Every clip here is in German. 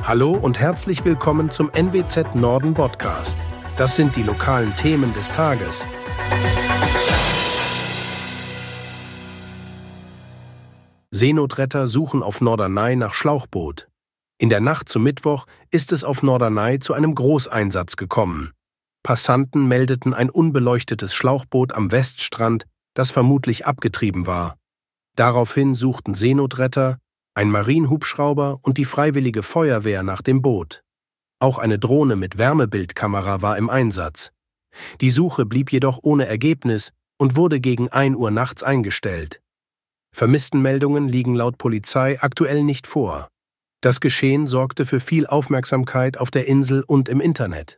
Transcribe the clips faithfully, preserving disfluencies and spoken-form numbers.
Hallo und herzlich willkommen zum N W Z Norden Podcast. Das sind die lokalen Themen des Tages. Seenotretter suchen auf Norderney nach Schlauchboot. In der Nacht zum Mittwoch ist es auf Norderney zu einem Großeinsatz gekommen. Passanten meldeten ein unbeleuchtetes Schlauchboot am Weststrand, das vermutlich abgetrieben war. Daraufhin suchten Seenotretter, ein Marienhubschrauber und die Freiwillige Feuerwehr nach dem Boot. Auch eine Drohne mit Wärmebildkamera war im Einsatz. Die Suche blieb jedoch ohne Ergebnis und wurde gegen ein Uhr nachts eingestellt. Vermisstenmeldungen liegen laut Polizei aktuell nicht vor. Das Geschehen sorgte für viel Aufmerksamkeit auf der Insel und im Internet.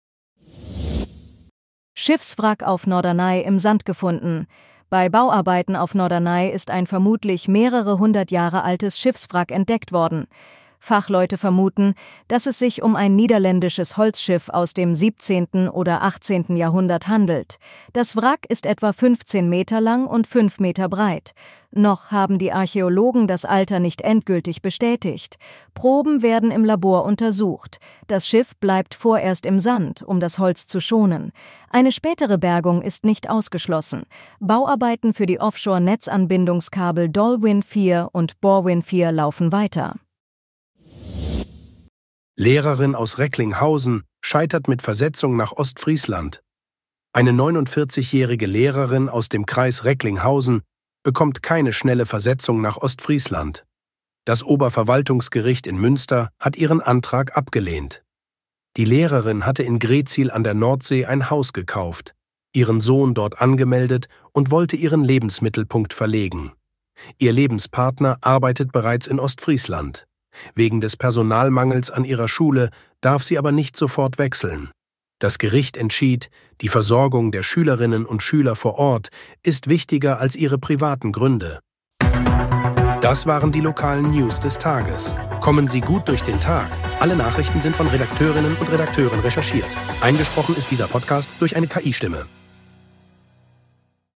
Schiffswrack auf Norderney im Sand gefunden. Bei Bauarbeiten auf Norderney ist ein vermutlich mehrere hundert Jahre altes Schiffswrack entdeckt worden. Fachleute vermuten, dass es sich um ein niederländisches Holzschiff aus dem siebzehnten oder achtzehnten Jahrhundert handelt. Das Wrack ist etwa fünfzehn Meter lang und fünf Meter breit. Noch haben die Archäologen das Alter nicht endgültig bestätigt. Proben werden im Labor untersucht. Das Schiff bleibt vorerst im Sand, um das Holz zu schonen. Eine spätere Bergung ist nicht ausgeschlossen. Bauarbeiten für die Offshore-Netzanbindungskabel DolWin vier und BorWin vier laufen weiter. Lehrerin aus Recklinghausen scheitert mit Versetzung nach Ostfriesland. Eine neunundvierzigjährige Lehrerin aus dem Kreis Recklinghausen bekommt keine schnelle Versetzung nach Ostfriesland. Das Oberverwaltungsgericht in Münster hat ihren Antrag abgelehnt. Die Lehrerin hatte in Greetsiel an der Nordsee ein Haus gekauft, ihren Sohn dort angemeldet und wollte ihren Lebensmittelpunkt verlegen. Ihr Lebenspartner arbeitet bereits in Ostfriesland. Wegen des Personalmangels an ihrer Schule darf sie aber nicht sofort wechseln. Das Gericht entschied, die Versorgung der Schülerinnen und Schüler vor Ort ist wichtiger als ihre privaten Gründe. Das waren die lokalen News des Tages. Kommen Sie gut durch den Tag. Alle Nachrichten sind von Redakteurinnen und Redakteuren recherchiert. Eingesprochen ist dieser Podcast durch eine K I-Stimme.